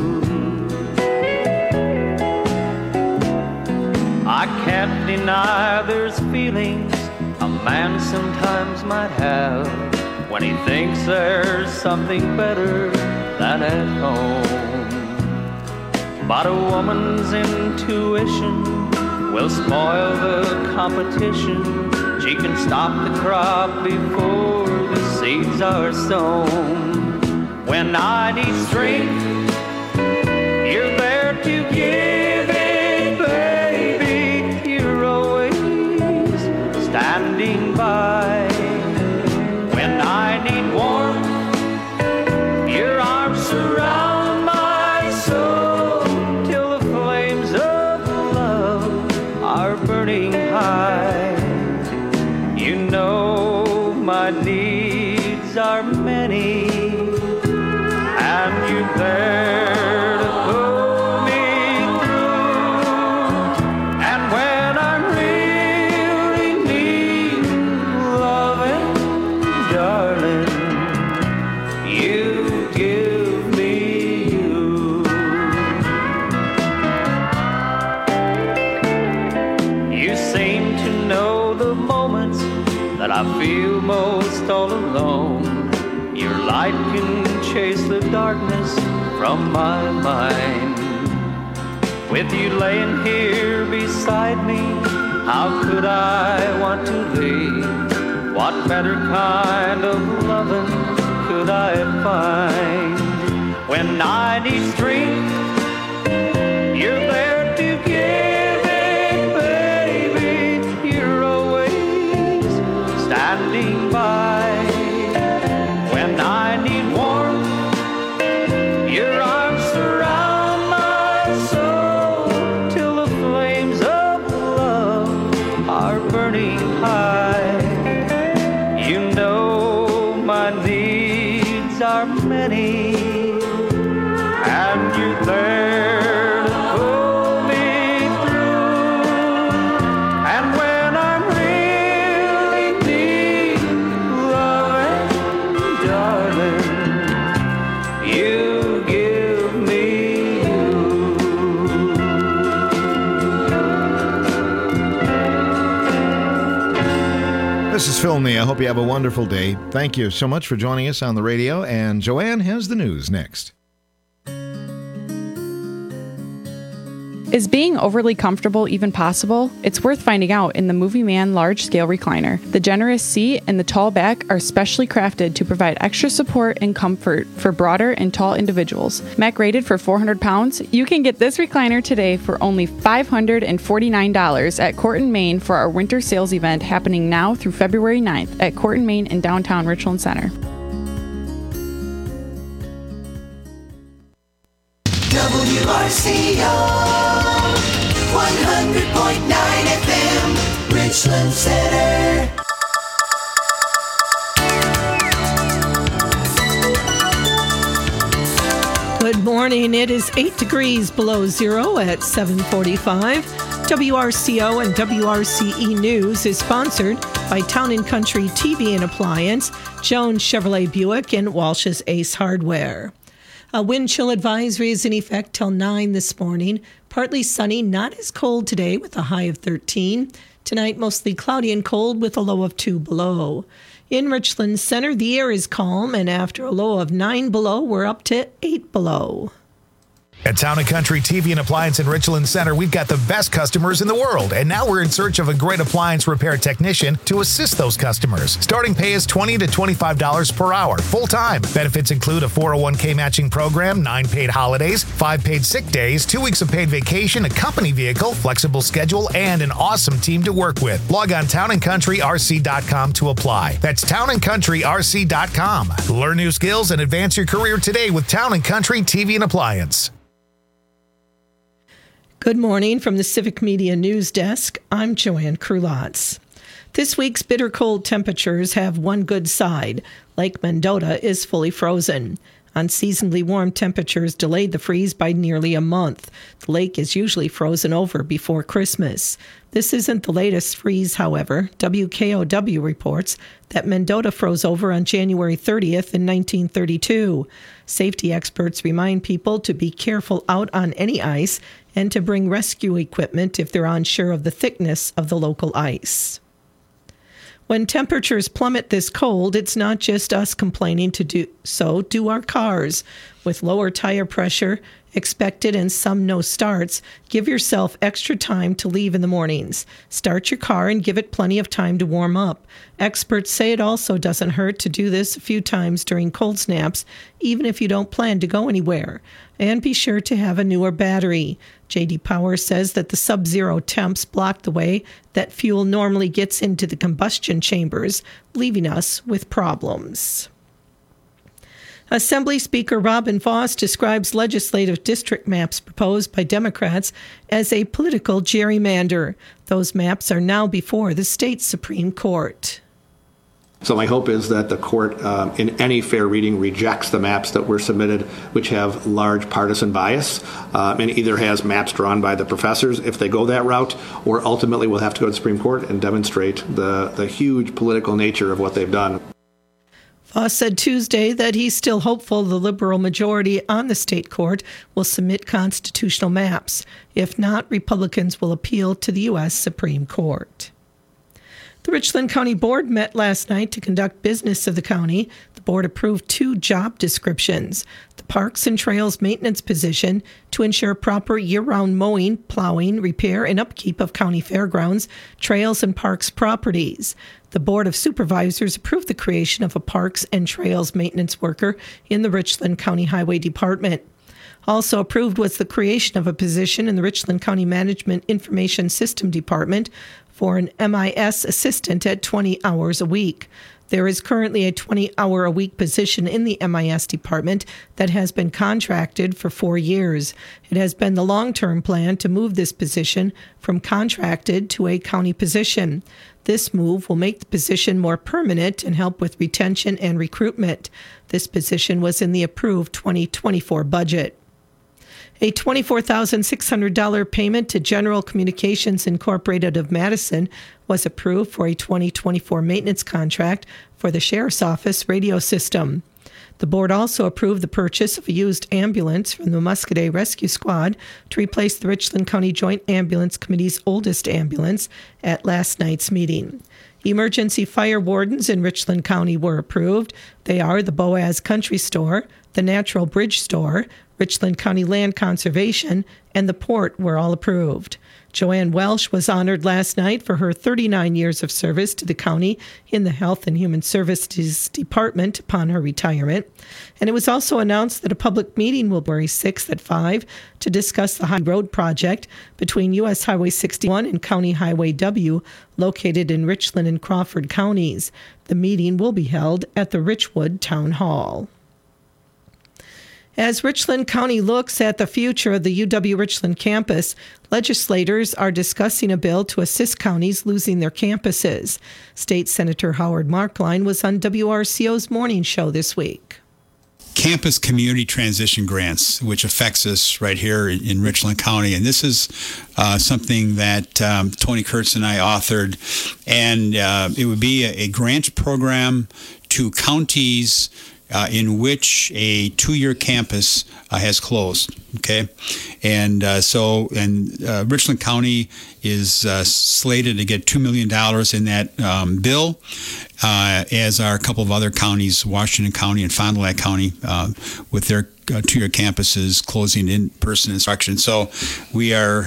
I can't deny there's feelings a man sometimes might have when he thinks there's something better than at home. But a woman's intuition will spoil the competition. She can stop the crop before the seeds are sown. When I need strength, you're there to give it, baby. You're always standing by. When I need warmth, your arms surround my soul till the flames of love are burning high. You know my needs are many, and you're there to pull me through. And when I'm really needing loving, darling, you give me you. You seem to know the moments that I feel most all alone. Your light can chase the darkness from my mind. With you laying here beside me, how could I want to leave? What better kind of loving could I find? When I need strength, you're there to give it, baby. You're always standing by. When I need warmth, your arms surround my soul till the flames of love are burning high. You know my needs are many, and you're there to pull me through. And when I'm really needing loving, darling, you give me you. I hope you have a wonderful day. Thank you so much for joining us on the radio. And Joanne has the news next. Is being overly comfortable even possible? It's worth finding out in the Movie Man large-scale recliner. The generous seat and the tall back are specially crafted to provide extra support and comfort for broader and tall individuals. Mac rated for 400 pounds, you can get this recliner today for only $549 at Court & Main for our winter sales event happening now through February 9th at Court & Main in downtown Richland Center. WRCO 100.9 FM, Richland Center. Good morning. It is 8 degrees below zero at 7:45. WRCO and WRCE News is sponsored by Town & Country TV and Appliance, Jones Chevrolet Buick, and Walsh's Ace Hardware. A wind chill advisory is in effect till 9 this morning. Partly sunny, not as cold today with a high of 13. Tonight, mostly cloudy and cold with a low of 2 below. In Richland Center, the air is calm, and after a low of 9 below, we're up to 8 below. At Town & Country TV and Appliance in Richland Center, we've got the best customers in the world, and now we're in search of a great appliance repair technician to assist those customers. Starting pay is $20 to $25 per hour, full-time. Benefits include a 401k matching program, 9 paid holidays, 5 paid sick days, 2 weeks of paid vacation, a company vehicle, flexible schedule, and an awesome team to work with. Log on townandcountryrc.com to apply. That's townandcountryrc.com. Learn new skills and advance your career today with Town & Country TV and Appliance. Good morning from the Civic Media News Desk. I'm Joanne Krulotz. This week's bitter cold temperatures have one good side. Lake Mendota is fully frozen. Unseasonably warm temperatures delayed the freeze by nearly a month. The lake is usually frozen over before Christmas. This isn't the latest freeze, however. WKOW reports that Mendota froze over on January 30th in 1932. Safety experts remind people to be careful out on any ice and to bring rescue equipment if they're unsure of the thickness of the local ice. When temperatures plummet this cold, it's not just us complaining to do our cars. With lower tire pressure expected and some no starts, give yourself extra time to leave in the mornings. Start your car and give it plenty of time to warm up. Experts say it also doesn't hurt to do this a few times during cold snaps, even if you don't plan to go anywhere. And be sure to have a newer battery. J.D. Power says that the sub-zero temps block the way that fuel normally gets into the combustion chambers, leaving us with problems. Assembly Speaker Robin Vos describes legislative district maps proposed by Democrats as a political gerrymander. Those maps are now before the state Supreme Court. So my hope is that the court, in any fair reading, rejects the maps that were submitted, which have large partisan bias, and either has maps drawn by the professors, if they go that route, or ultimately will have to go to the Supreme Court and demonstrate the huge political nature of what they've done. Vos said Tuesday that he's still hopeful the liberal majority on the state court will submit constitutional maps. If not, Republicans will appeal to the U.S. Supreme Court. The Richland County Board met last night to conduct business of the county. The board approved 2 job descriptions. The Parks and Trails maintenance position to ensure proper year-round mowing, plowing, repair, and upkeep of county fairgrounds, trails, and parks properties. The Board of Supervisors approved the creation of a Parks and Trails maintenance worker in the Richland County Highway Department. Also approved was the creation of a position in the Richland County Management Information System Department for an MIS assistant at 20 hours a week. There is currently a 20-hour-a-week position in the MIS department that has been contracted for 4 years. It has been the long-term plan to move this position from contracted to a county position. This move will make the position more permanent and help with retention and recruitment. This position was in the approved 2024 budget. A $24,600 payment to General Communications Incorporated of Madison was approved for a 2024 maintenance contract for the Sheriff's Office radio system. The board also approved the purchase of a used ambulance from the Muscadet Rescue Squad to replace the Richland County Joint Ambulance Committee's oldest ambulance at last night's meeting. Emergency fire wardens in Richland County were approved. They are the Boaz Country Store, the Natural Bridge Store, Richland County Land Conservation, and the Port were all approved. Joanne Welsh was honored last night for her 39 years of service to the county in the Health and Human Services Department upon her retirement. And it was also announced that a public meeting will be February 6th at 5 to discuss the High Road project between U.S. Highway 61 and County Highway W, located in Richland and Crawford counties. The meeting will be held at the Richwood Town Hall. As Richland County looks at the future of the UW-Richland campus, legislators are discussing a bill to assist counties losing their campuses. State Senator Howard Markline was on WRCO's morning show this week. Campus community transition grants, which affects us right here in Richland County. And this is something that Tony Kurtz and I authored. And it would be a grant program to counties in which a 2-year campus has closed, okay? And Richland County is slated to get $2 million in that bill, as are a couple of other counties, Washington County and Fond du Lac County, with their 2-year campuses closing in-person instruction. So we are,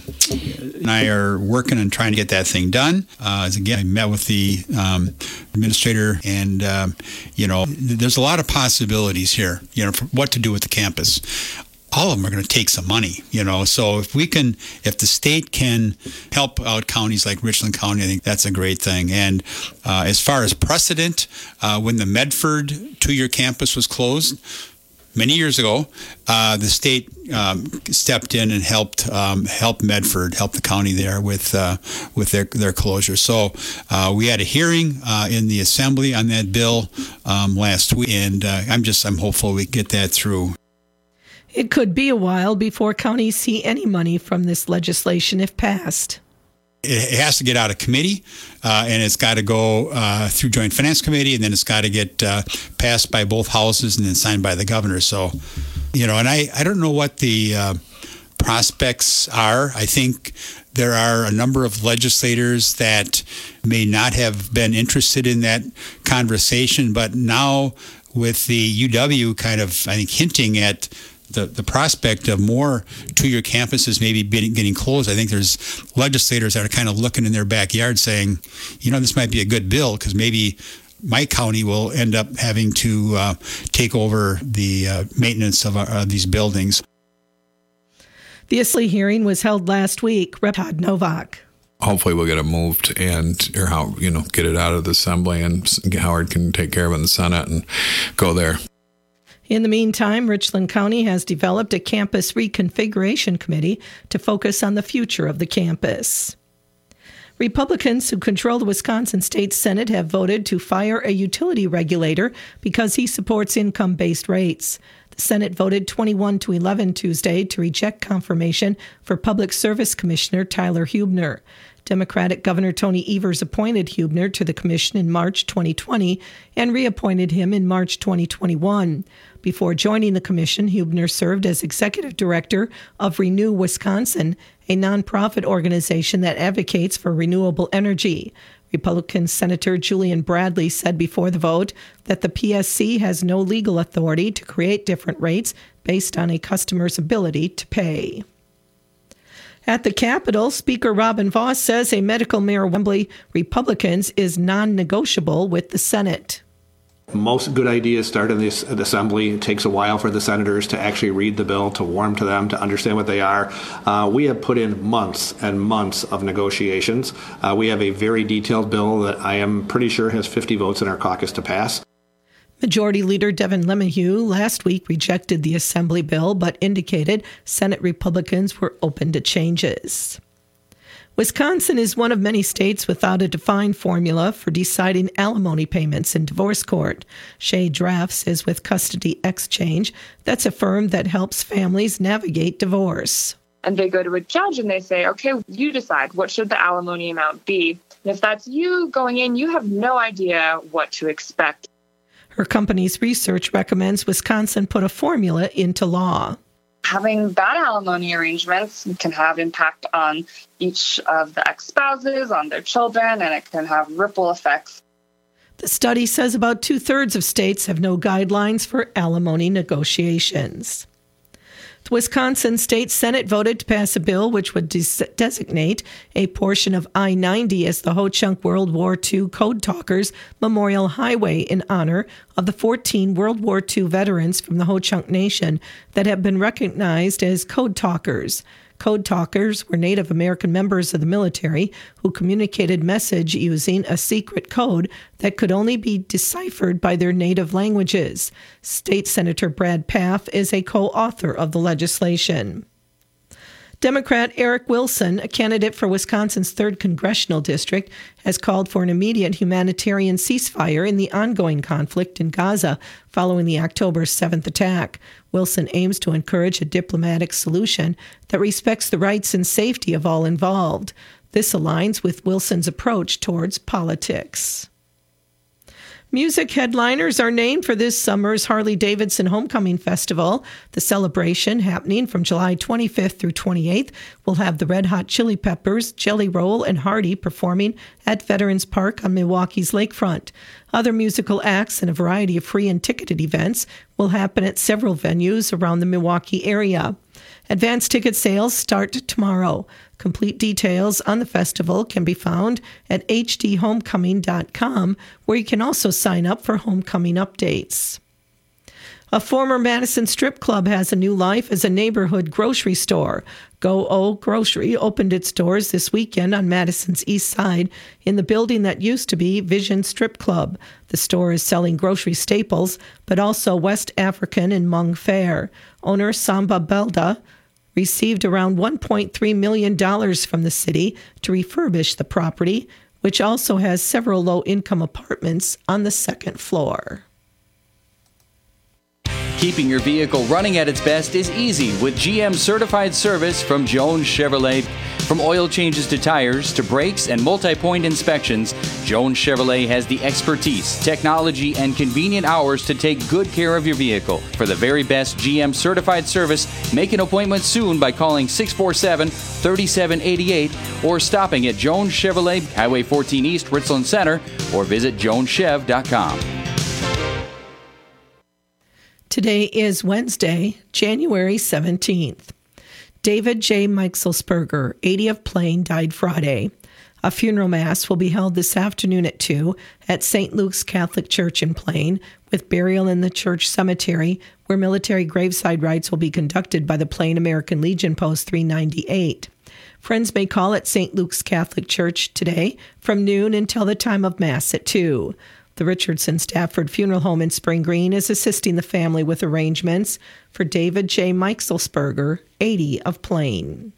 and I are working on trying to get that thing done. Again, I met with the administrator, and there's a lot of possibilities here, for what to do with the campus. All of them are going to take some money, So if the state can help out counties like Richland County, I think that's a great thing. And as far as precedent, when the Medford 2-year campus was closed many years ago, the state stepped in and helped Medford, help the county there with their closure. So we had a hearing in the assembly on that bill last week, and I'm hopeful we get that through. It could be a while before counties see any money from this legislation if passed. It has to get out of committee, and it's got to go through Joint Finance Committee, and then it's got to get passed by both houses and then signed by the governor. So, and I don't know what the prospects are. I think there are a number of legislators that may not have been interested in that conversation, but now with the UW kind of, I think, hinting at the prospect of more 2-year campuses maybe getting closed, I think there's legislators that are kind of looking in their backyard saying, this might be a good bill because maybe my county will end up having to take over the maintenance of these buildings. The assembly hearing was held last week. Rep. Todd Novak. Hopefully we'll get it moved get it out of the assembly, and Howard can take care of it in the Senate and go there. In the meantime, Richland County has developed a campus reconfiguration committee to focus on the future of the campus. Republicans who control the Wisconsin State Senate have voted to fire a utility regulator because he supports income-based rates. The Senate voted 21-11 Tuesday to reject confirmation for Public Service Commissioner Tyler Huebner. Democratic Governor Tony Evers appointed Huebner to the commission in March 2020 and reappointed him in March 2021. Before joining the commission, Huebner served as executive director of Renew Wisconsin, a nonprofit organization that advocates for renewable energy. Republican Senator Julian Bradley said before the vote that the PSC has no legal authority to create different rates based on a customer's ability to pay. At the Capitol, Speaker Robin Vos says a medical marijuana Republicans is non-negotiable with the Senate. Most good ideas start in the assembly. It takes a while for the senators to actually read the bill, to warm to them, to understand what they are. We have put in months and months of negotiations. We have a very detailed bill that I am pretty sure has 50 votes in our caucus to pass. Majority Leader Devin LeMahieu last week rejected the assembly bill, but indicated Senate Republicans were open to changes. Wisconsin is one of many states without a defined formula for deciding alimony payments in divorce court. Shay Drafts is with Custody Exchange. That's a firm that helps families navigate divorce. And they go to a judge and they say, okay, you decide what should the alimony amount be. And if that's you going in, you have no idea what to expect. Her company's research recommends Wisconsin put a formula into law. having bad alimony arrangements can have impact on each of the ex-spouses, on their children, and it can have ripple effects. The study says about 2/3 of states have no guidelines for alimony negotiations. The Wisconsin State Senate voted to pass a bill which would designate a portion of I-90 as the Ho-Chunk World War II Code Talkers Memorial Highway in honor of the 14 World War II veterans from the Ho-Chunk Nation that have been recognized as Code Talkers. Code Talkers were Native American members of the military who communicated message using a secret code that could only be deciphered by their native languages. State Senator Brad Pfaff is a co-author of the legislation. Democrat Eric Wilson, a candidate for Wisconsin's 3rd Congressional District, has called for an immediate humanitarian ceasefire in the ongoing conflict in Gaza following the October 7th attack. Wilson aims to encourage a diplomatic solution that respects the rights and safety of all involved. This aligns with Wilson's approach towards politics. Music headliners are named for this summer's Harley-Davidson Homecoming Festival. The celebration, happening from July 25th through 28th, will have the Red Hot Chili Peppers, Jelly Roll, and Hardy performing at Veterans Park on Milwaukee's lakefront. Other musical acts and a variety of free and ticketed events will happen at several venues around the Milwaukee area. Advance ticket sales start tomorrow. Complete details on the festival can be found at hdhomecoming.com, where you can also sign up for homecoming updates. A former Madison strip club has a new life as a neighborhood grocery store. Go-O Grocery opened its doors this weekend on Madison's east side in the building that used to be Vision Strip Club. The store is selling grocery staples, but also West African and Hmong fare. Owner Samba Belda received around $1.3 million from the city to refurbish the property, which also has several low-income apartments on the second floor. Keeping your vehicle running at its best is easy with GM certified service from Jones Chevrolet. From oil changes to tires to brakes and multi-point inspections, Jones Chevrolet has the expertise, technology, and convenient hours to take good care of your vehicle. For the very best GM certified service, make an appointment soon by calling 647-3788 or stopping at Jones Chevrolet, Highway 14 East, Richland Center, or visit joneschev.com. Today is Wednesday, January 17th. David J. Meixelsperger, 80 of Plain, died Friday. A funeral mass will be held this afternoon at 2 at St. Luke's Catholic Church in Plain, with burial in the church cemetery, where military graveside rites will be conducted by the Plain American Legion Post 398. Friends may call at St. Luke's Catholic Church today from noon until the time of Mass at 2. The Richardson Stafford Funeral Home in Spring Green is assisting the family with arrangements for David J. Meixelsperger, 80 of Plain.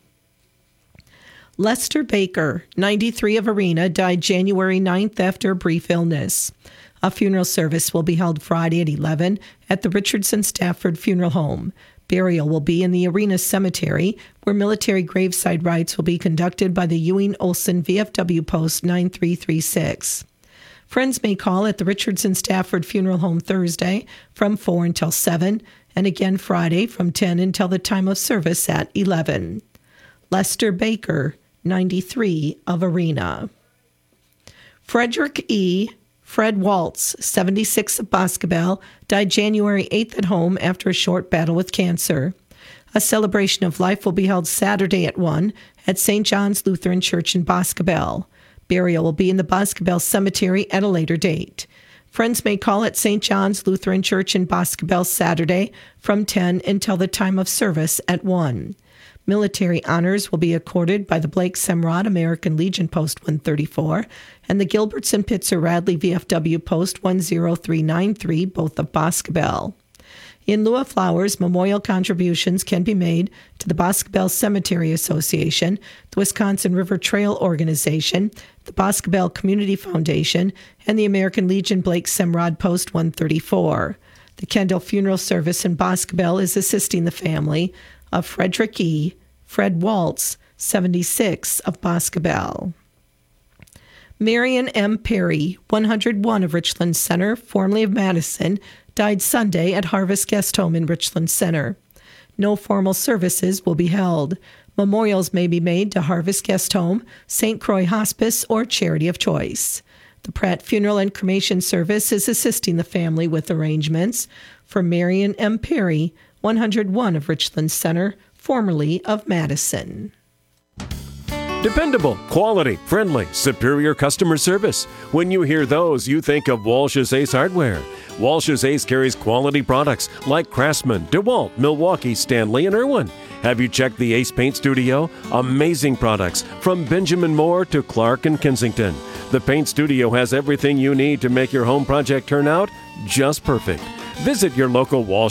Lester Baker, 93 of Arena, died January 9th after a brief illness. A funeral service will be held Friday at 11 at the Richardson Stafford Funeral Home. Burial will be in the Arena Cemetery, where military graveside rites will be conducted by the Ewing Olson VFW Post 9336. Friends may call at the Richardson Stafford Funeral Home Thursday from 4 until 7, and again Friday from 10 until the time of service at 11. Lester Baker, 93 of Arena. Frederick E. Fred Waltz, 76 of Boscobel, died January 8th at home after a short battle with cancer. A celebration of life will be held Saturday at 1 at St. John's Lutheran Church in Boscobel. Burial will be in the Boscobel Cemetery at a later date. Friends may call at St. John's Lutheran Church in Boscobel Saturday from 10 until the time of service at 1. Military honors will be accorded by the Blake Semrod American Legion Post 134 and the Gilbertson Pitzer Radley VFW Post 10393, both of Boscobel. In lieu of flowers, memorial contributions can be made to the Boscobel Cemetery Association, the Wisconsin River Trail Organization, the Boscobel Community Foundation, and the American Legion Blake Semrod Post 134. The Kendall Funeral Service in Boscobel is assisting the family of Frederick E. Fred Waltz, 76 of Boscobel. Marion M. Perry, 101 of Richland Center, formerly of Madison, died Sunday at Harvest Guest Home in Richland Center. No formal services will be held. Memorials may be made to Harvest Guest Home, St. Croix Hospice, or Charity of Choice. The Pratt Funeral and Cremation Service is assisting the family with arrangements. For Marion M. Perry, 101 of Richland Center, formerly of Madison. Dependable, quality, friendly, superior customer service. When you hear those, you think of Walsh's Ace Hardware. Walsh's Ace carries quality products like Craftsman, DeWalt, Milwaukee, Stanley, and Irwin. Have you checked the Ace Paint Studio? Amazing products from Benjamin Moore to Clark and Kensington. The Paint Studio has everything you need to make your home project turn out just perfect. Visit your local Walsh